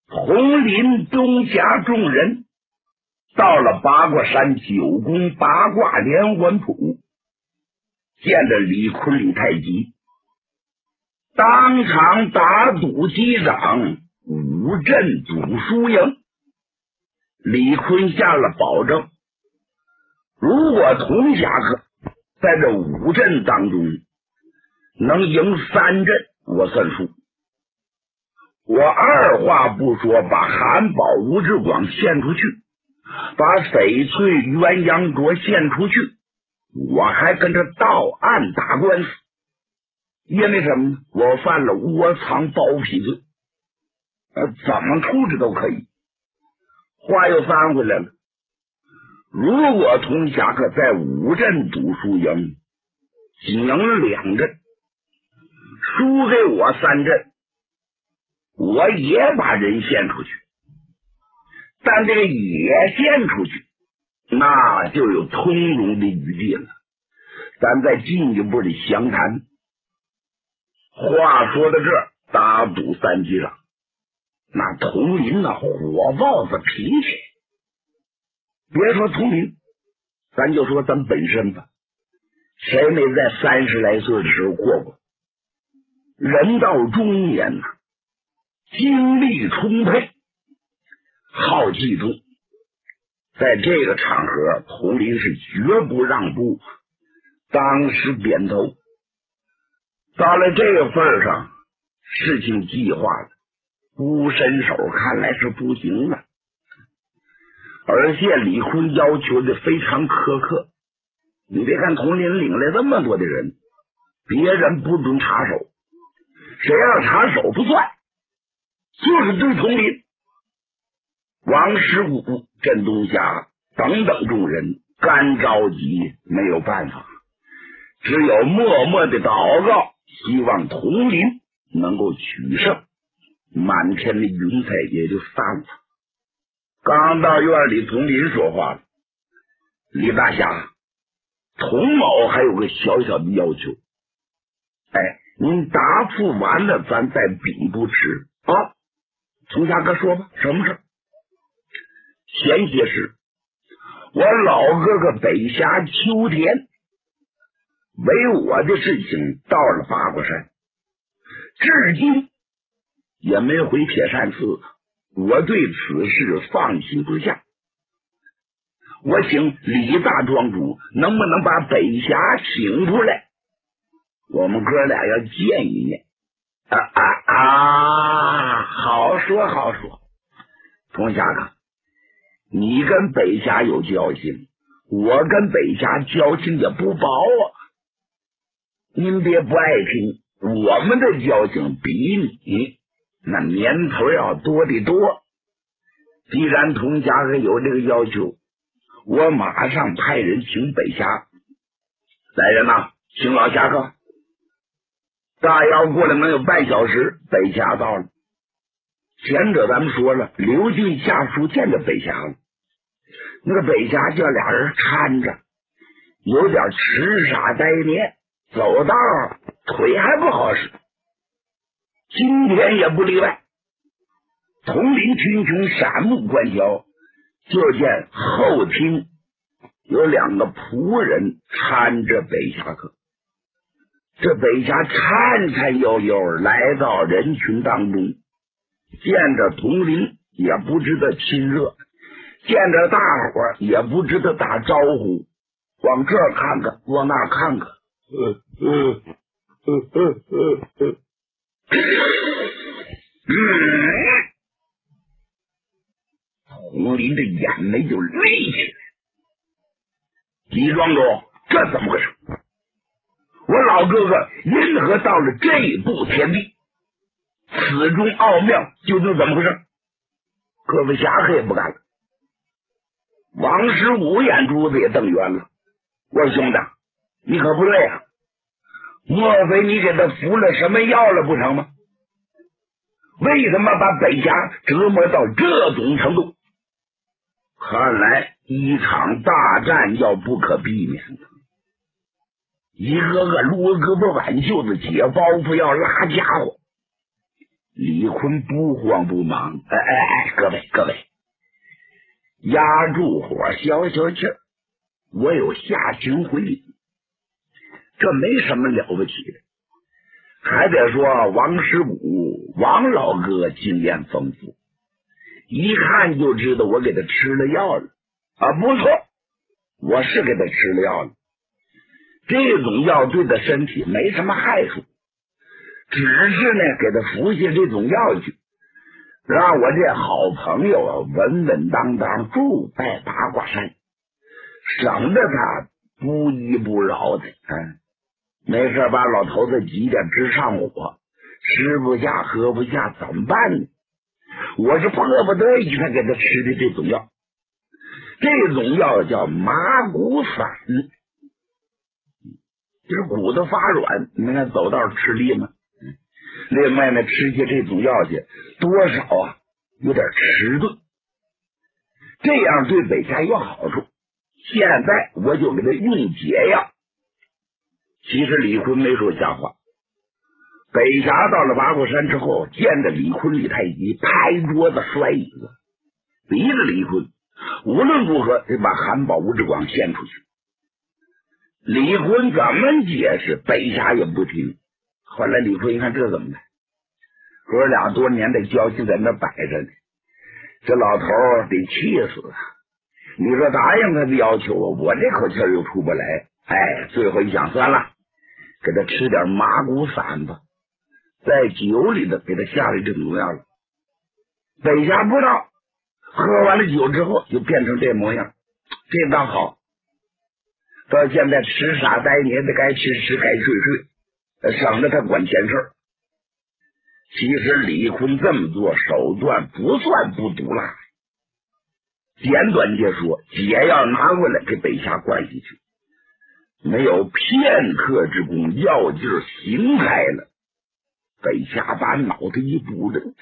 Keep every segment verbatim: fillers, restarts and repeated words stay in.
统领东家众人到了八卦山九宫八卦连环谱，见着李坤李太极，当场打赌击掌，五阵赌输赢。李坤下了保证，如果童侠客在这五阵当中能赢三阵，我算数。我二话不说，把韩宝、吴志广献出去，把翡翠、鸳鸯卓献出去，我还跟他到案打官司。因为什么？我犯了窝藏包庇罪，呃，怎么处置都可以。话又翻回来了，如果童侠客在五阵赌输赢，仅赢了两阵，输给我三阵，我也把人献出去。但这个也献出去，那就有通融的余地了，咱再进一步的详谈。话说到这儿，打赌三击掌，那佟林那火爆子脾气，别说佟林，咱就说咱本身吧，谁没在三十来岁的时候过过？人到中年呐、啊，精力充沛，好记住，在这个场合，佟林是绝不让步，当时点头。到了这个份上，事情计划了，不伸手看来是不行了。而且李坤要求的非常苛刻，你别看佟林领来这么多的人，别人不准插手，谁要插手不算，就是对佟林。王十五、镇东侠等等众人干着急，没有办法，只有默默的祷告，希望佟林能够取胜，满天的云彩也就散了。刚到院里，佟林说话了：“李大侠，佟某还有个小小的要求，哎，您答复完了，咱再禀不迟啊。”佟侠哥说吧，什么事？前些时，我老哥哥北峡秋天为我的事情到了八卦山，至今也没回铁扇寺，我对此事放心不下。我请李大庄主能不能把北峡请出来，我们哥俩要见一面。啊啊啊！好说好说，佟侠哥，你跟北峡有交情，我跟北峡交情也不薄啊。您别不爱听，我们的交情比你那年头要多得多。既然佟家哥有这个要求，我马上派人请北峡。来人呐，请老侠客。大妖过来能有半小时，北峡到了。前者咱们说了，刘俊下书见着北峡了，那个北峡叫俩人搀着，有点痴傻呆面，走道腿还不好使。今天也不例外，统领群雄闪目观瞧，就见后厅有两个仆人搀着北侠客。这北峡颤颤悠悠来到人群当中，见着统领也不知道亲热，见着大伙也不知道打招呼，往这儿看看，往那儿看看。呃呃呃呃呃呃统领的眼眉就立起来。李庄主，这怎么回事？我老哥哥因何到了这步田地？此中奥妙究竟怎么回事？各位侠客也不敢了。王十五眼珠子也瞪圆了。我说兄弟，你可不对啊！莫非你给他服了什么药了不成吗？为什么把北峡折磨到这种程度？看来一场大战要不可避免的。一个个撸胳膊挽袖子解包袱要拉家伙， 李坤不慌不忙，哎哎哎，各位各位，压住火，消消气儿，我有下情回礼，这没什么了不起的。还得说王师古王老哥经验丰富，一看就知道我给他吃了药了啊！不错，我是给他吃了药了。这种药对他身体没什么害处，只是呢给他服下这种药去，让我这好朋友啊稳稳当当住在八卦山，省得他不依不饶的。嗯，没事把老头子急得直上火，吃不下喝不下怎么办呢？我是迫不得已才给他吃的这种药，这种药叫麻骨散，就是骨头发软，你看走道吃力吗？另外呢，吃下这种药去，多少啊有点迟钝，这样对北夏有好处。现在我就给他用解药。其实李坤没说瞎话。北霞到了八卦山之后，见着李坤、李太极拍桌子摔椅子，逼着李坤无论如何得把韩宝吴志广献出去。李坤怎么解释，北霞也不听。后来李坤一看，这怎么办？哥俩多年的交情在那摆着呢，这老头得气死了。你说答应他的要求，我这口气又出不来。哎，最后一想，算了，给他吃点麻骨散吧。在酒里头给他下了这种药了。北霞不知道，喝完了酒之后就变成这模样，这倒好。到现在吃傻呆捏的，该吃吃该睡睡，省得他管闲事儿。其实李坤这么做手段不算不毒辣，简短截说，解药拿过来给北霞灌下去，没有片刻之功，药劲儿行开了。北霞把脑袋一鼓着，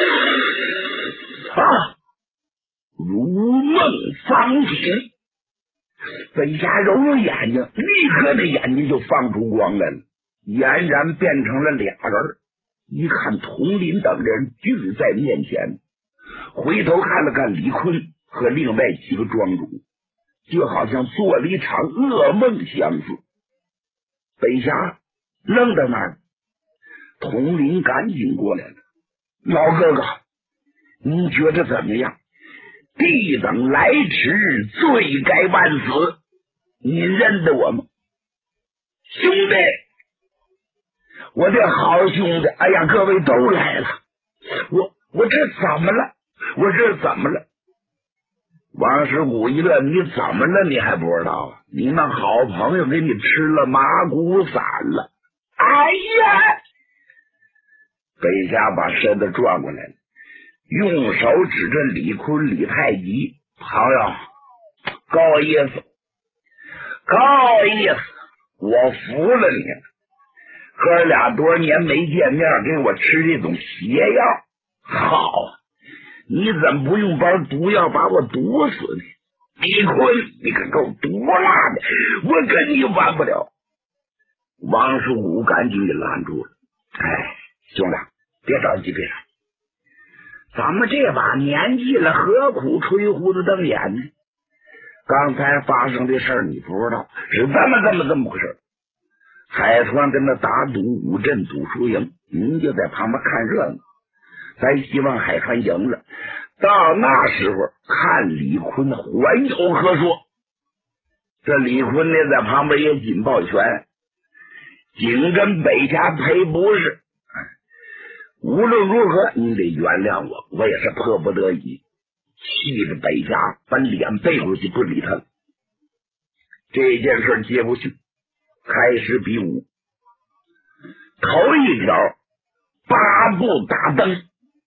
啊，如梦方醒。北霞揉揉眼睛，立刻那眼睛就放出光来了，俨然变成了俩人。一看佟林等人聚在面前，回头看了看李坤和另外几个庄主，就好像做了一场噩梦相似。北霞愣在那儿，佟林赶紧过来了，老哥哥，你觉得怎么样？弟等来迟，罪该万死，你认得我吗？兄弟，我的好兄弟，哎呀，各位都来了，我我这怎么了？我这怎么了？王师古一乐，你怎么了？你还不知道啊？你那好朋友给你吃了麻骨散了。哎呀！北霞把身子转过来了，用手指着李坤、李太极，朋友，够意思，够意思，我服了你了。哥俩多年没见面，给我吃这种邪药，好，你怎么不用包毒药把我毒死呢？李坤，你可够毒辣的，我跟你完不了。王叔武赶紧给拦住了，哎，兄弟，别着急，别着急，咱们这把年纪了，何苦吹胡子瞪眼呢？刚才发生的事儿你不知道，是这么这么这么回事。海川跟他打赌五阵赌输赢，您就在旁边看热闹。咱希望海川赢了，到那时候看李坤还有何说。这李坤呢，在旁边也紧抱拳，紧跟北霞赔不是。无论如何，你得原谅我，我也是迫不得已，气着北霞把脸背过去不理他了。这件事接不去，开始比武。头一条，八步打灯。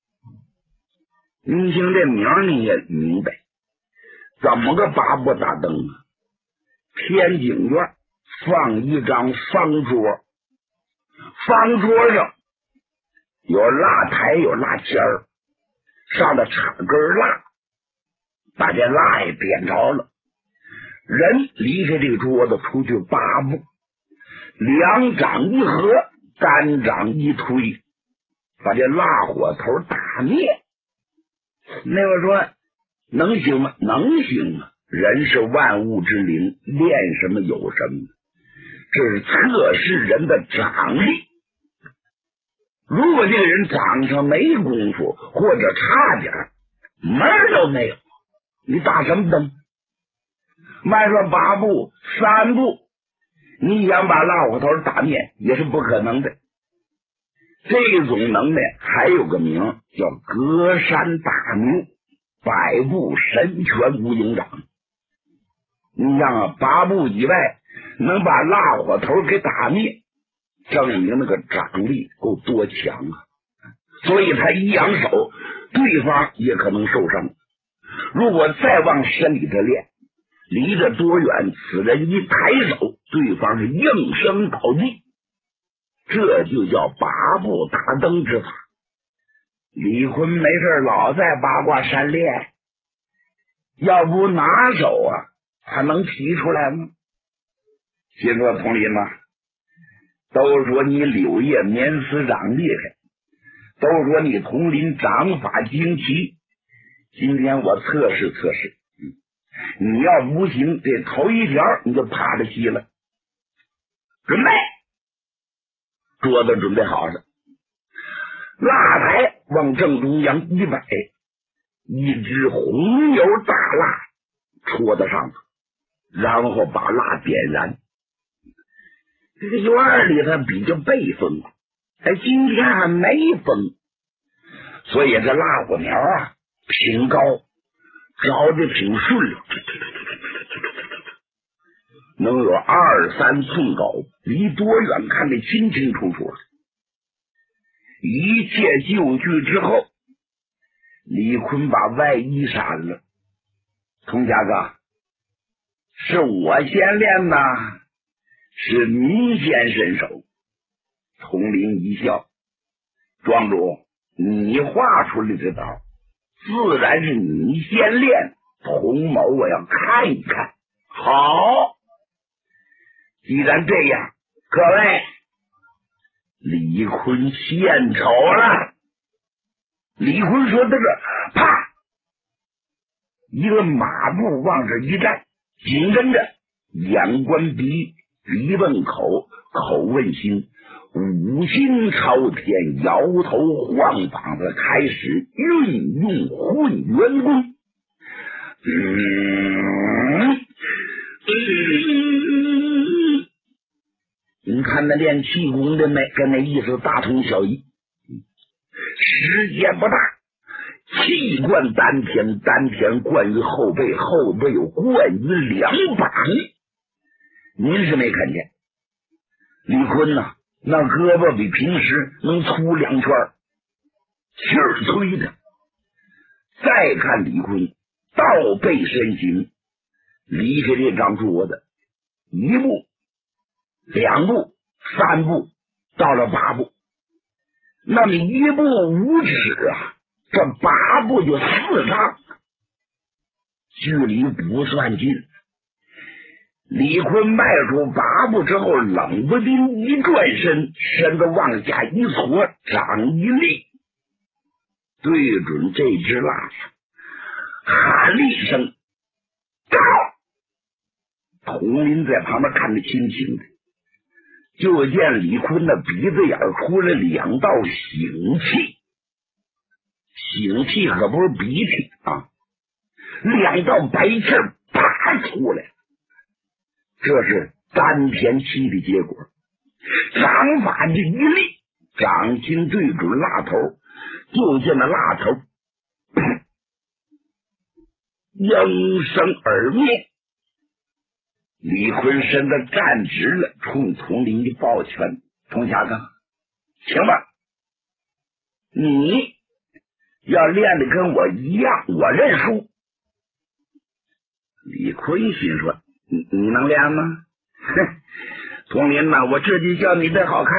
您听这名你也明白，怎么个八步打灯啊？天井院放一张方桌，方桌上有蜡台，有蜡签儿，上头插根蜡，把这蜡也点着了。人离开这个桌子出去八步，两掌一合，单掌一推， 把这蜡火头打灭。那个说能行吗？能行啊！人是万物之灵，练什么有什么，这是测试人的长力。如果这个人长上没功夫，或者差点门儿都没有，你打什么灯？迈说八步三步，你想把蜡火头打灭也是不可能的。这种能耐还有个名叫隔山打牛，百步神拳无影掌。你想啊，八步以外能把蜡火头给打灭，证明那个掌力够多强啊！所以他一扬手，对方也可能受伤。如果再往深里头练，离得多远，此人一抬手，对方是应声倒地，这就叫八步打灯之法。李逵没事老在八卦山练，要不拿手啊，他能提出来吗？心说佟林呐，都说你柳叶棉丝掌厉害，都说你佟林掌法精奇，今天我测试测试，你要不行，这头一条你就爬得起了。准备，桌子准备好了，蜡台往正中央一摆，一支红油大蜡戳在上头，然后把蜡点燃。这个院里头比较背风，哎，今天还没风，所以这蜡火苗啊挺高，着的挺顺溜，能有二三寸高，离多远看得清清楚楚。一切就绪之后，李逵把外衣闪了。佟家哥，是我先练呐，是您先伸手。佟林一笑，庄主，你画出来这道，自然是你先练。佟某我要看一看。好，既然这样，各位，李逵献丑了。李逵说这个啪，一个马步往这一站，紧跟着眼观鼻，鼻问口，口问心，五心朝天，摇头晃膀的开始运用混元功。嗯嗯，你看那练气功的没跟那意思大同小异。时间不大，气贯丹田，丹田贯于后背，后背有贯于两膀。您是没看见李逵呐，那胳膊比平时能粗两圈，气儿推的。再看李逵倒背身形，离开这张桌子一步两步三步，到了八步，那么一步五尺啊，这八步就四丈，距离不算近。李逵迈出八步之后，冷不丁一转身，身子往下一搓，掌一立，对准这只蜡上，喊了一声到。佟林在旁边看得清清的，就见李逵的鼻子眼出了两道醒气，醒气可不是鼻涕啊，两道白气啪出来，这是丹田气的结果。掌法这一立，掌心对准蜡头，就见那蜡头应声而灭。李逵身子站直了，冲佟林一抱拳：“佟侠哥，行吧，你要练的跟我一样，我认输。”李逵心说：“你你能练吗？”哼，佟林呐，我这就叫你的好看。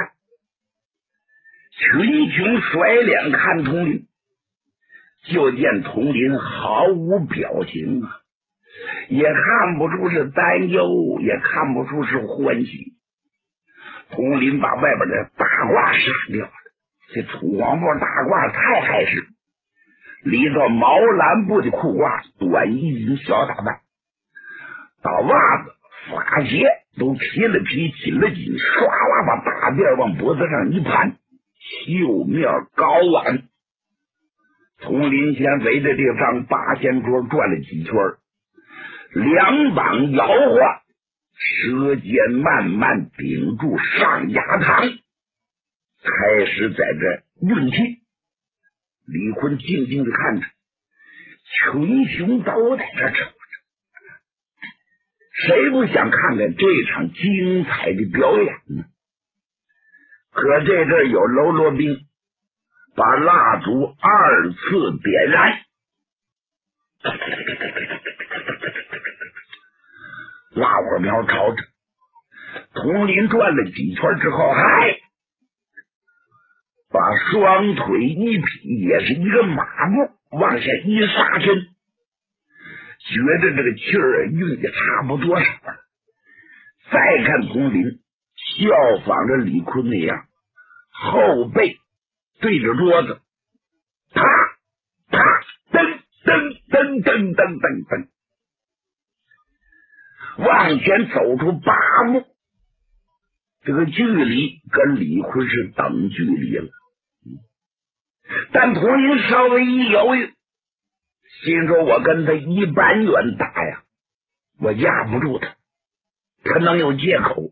群雄甩脸看佟林，就见佟林毫无表情啊，也看不出是担忧，也看不出是欢喜。佟林把外边的大褂杀掉了， 这土黄布大褂太害事，里头毛蓝布的裤褂，短衣襟小打扮，到袜子发鞋都披了披紧了紧，唰啦把大辫往脖子上一盘，袖面高挽。佟林先围着这张八仙桌转了几圈，两膀摇晃，舌尖慢慢顶住上牙膛，开始在这运气。李坤静静的看着，群雄都在这瞅着，谁不想看看这场精彩的表演呢？可这阵有喽啰兵把蜡烛二次点燃，蜡火苗朝着佟林转了几圈之后，嗨，把双腿一劈，也是一个马步往下一撒身，觉得这个气儿运的差不多少了。再看佟林效仿着李坤那样，后背对着桌子，啪啪噔噔噔噔噔噔噔，往前走出八步，这个距离跟李坤是等距离了。但佟林稍微一犹豫，心说我跟他一般远打呀，我压不住他，他能有借口。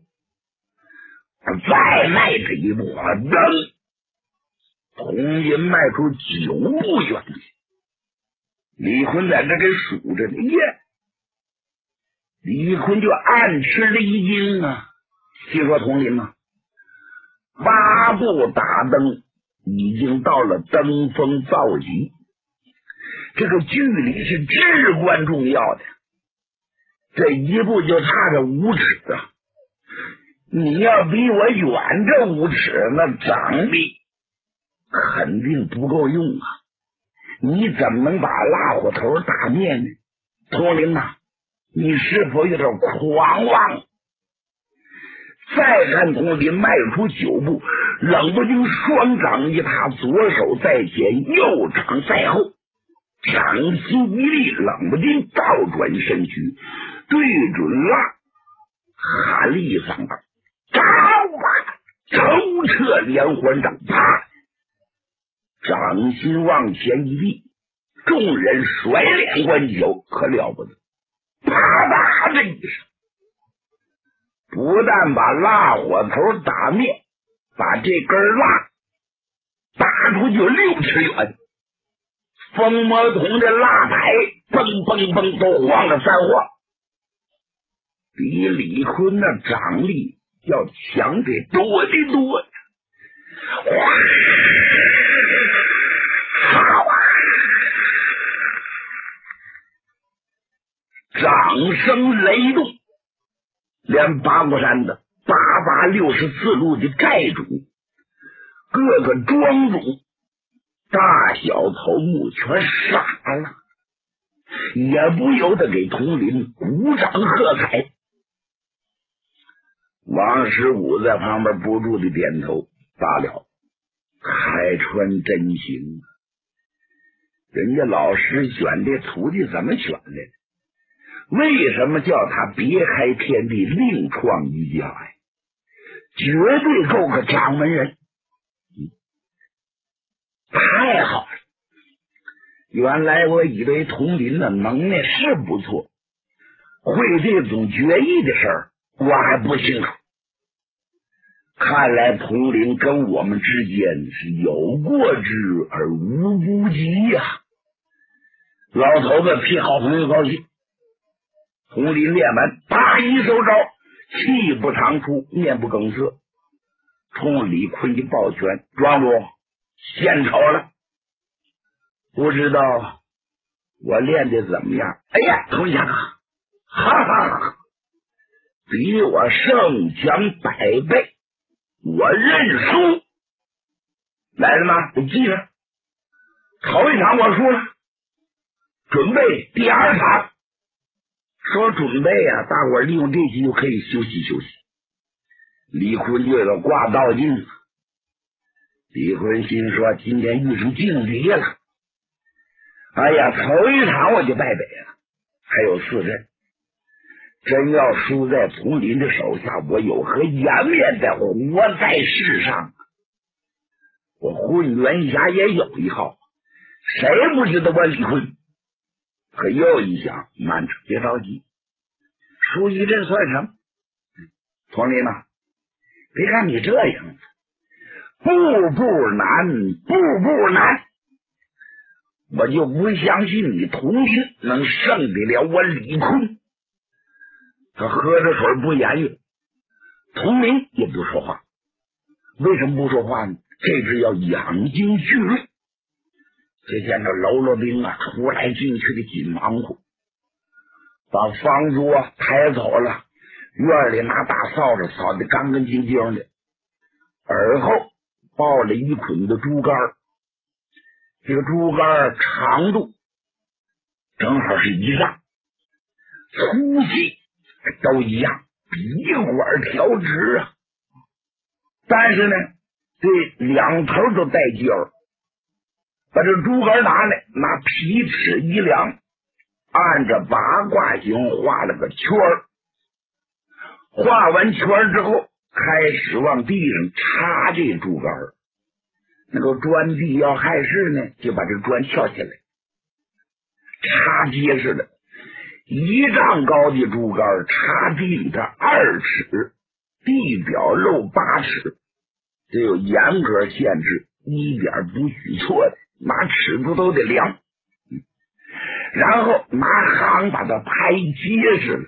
再迈这一步啊，噔！佟林迈出九步远去。李坤在这给数着呢，耶！李坤就暗吃了一惊啊，心说佟林啊，八步打灯已经到了登峰造极，这个距离是至关重要的，这一步就差着五尺啊！你要比我远这五尺，那掌力肯定不够用啊！你怎么能把蜡火头打灭呢？佟林啊，你是否有点狂妄？再看佟林迈出九步，冷不丁双掌一踏，左手在前，右掌在后，掌心一立，冷不丁倒转身躯，对准蜡喊了一嗓子：“招啊！抽撤连环掌！”啪！掌心往前一立，众人甩脸观球，可了不得！啪嗒的一声，不但把蜡火头打灭，把这根蜡打出去六尺远，风魔筒的蜡台蹦蹦蹦都晃了三晃，比李坤那掌力要强得多的多呀！哗！掌声雷动，连八卦山的八八六十四路的寨主，各个庄主大小头目全傻了，也不由得给佟林鼓掌喝彩。王十五在旁边不住的点头，罢了，海川真行，人家老师选这徒弟怎么选的？为什么叫他别开天地另创一家呀？绝对够个掌门人，嗯，太好了！原来我以为佟林的能耐是不错，会这种决议的事儿我还不清楚。看来佟林跟我们之间是有过之而无不及呀、啊！老头子替好朋友高兴。佟林练完，啪一收招，气不长出，面不更色，冲李坤一抱拳：“庄主献丑了，不知道我练的怎么样？”哎呀，佟家哥，哈哈哈，比我胜强百倍，我认输。来了吗？你记着，头一场我输了，准备第二场。说准备啊，大伙儿利用这期就可以休息休息。李坤就要挂倒镜子， 李坤心说今天遇上劲敌了，哎呀，头一场我就败北了，还有四阵，真要输在丛林的手下，我有何颜面的活在世上？我混元峡也有一号，谁不知道我李坤？可又一想，慢着，别着急，输一阵算什么？丛林呐，别看你这样子，步步难，步步难，我就不相信你童林能胜得了我李坤。他喝着水不言语，童林也不说话。为什么不说话呢？这是要养精蓄锐。只见这喽啰兵啊，出来进去的紧忙活，把方桌抬走了，院里拿大扫帚扫得干干净净的，而后抱了一捆的竹竿，这个竹竿长度正好是一丈，粗细都一样，笔管调直啊。但是呢，这两头都带尖，把这竹竿拿来，拿皮尺一量，按着八卦形画了个圈儿。画完圈之后，开始往地上插这竹竿。那个砖地要碍事呢，就把这砖撬起来，插结实了。一丈高的竹竿插地里头二尺，地表露八尺，这有严格限制，一点不许错的，拿尺子都得量。然后拿夯把它拍结实了，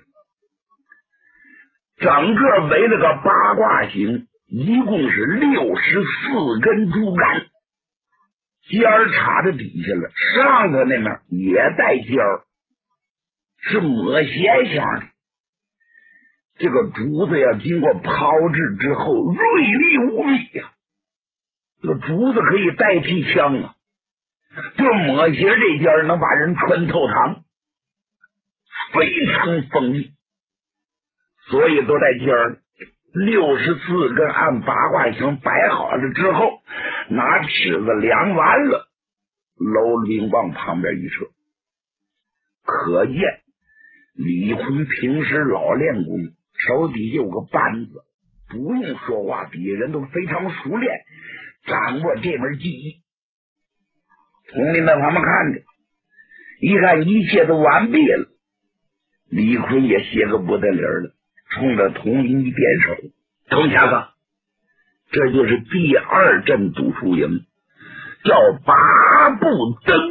整个围了个八卦形，一共是六十四根竹竿，尖儿插在底下了，上头那面也带尖儿，是抹斜形的。这个竹子要经过抛制之后，锐利无比呀、啊！这个竹子可以代替枪啊，就抹斜这尖儿能把人穿透膛，非常锋利，所以都带尖儿。六十四根按八卦形摆好了之后，拿尺子量完了，楼兵往旁边一撤。可见李坤平时老练功，手底下有个班子，不用说话，比人都非常熟练，掌握这门技艺。童林在旁边看着，一看一切都完毕了，李坤也歇个不得理了，冲着童林一点手：“童小子，这就是第二阵赌输赢，叫八步登